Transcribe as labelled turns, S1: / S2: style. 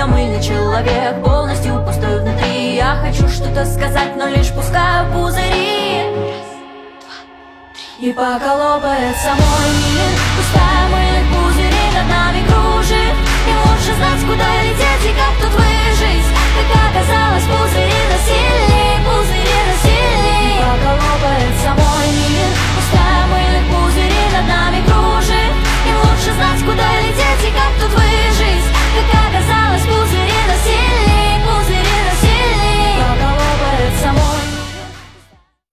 S1: я мыльный человек, полностью пустой внутри. Я хочу что-то сказать, но лишь пускаю пузыри. И пока лопается мой мир, пустая мыльных пузырей над нами кружит. И лучше знать, куда лететь и как тут выжить. Как оказалось, пузырь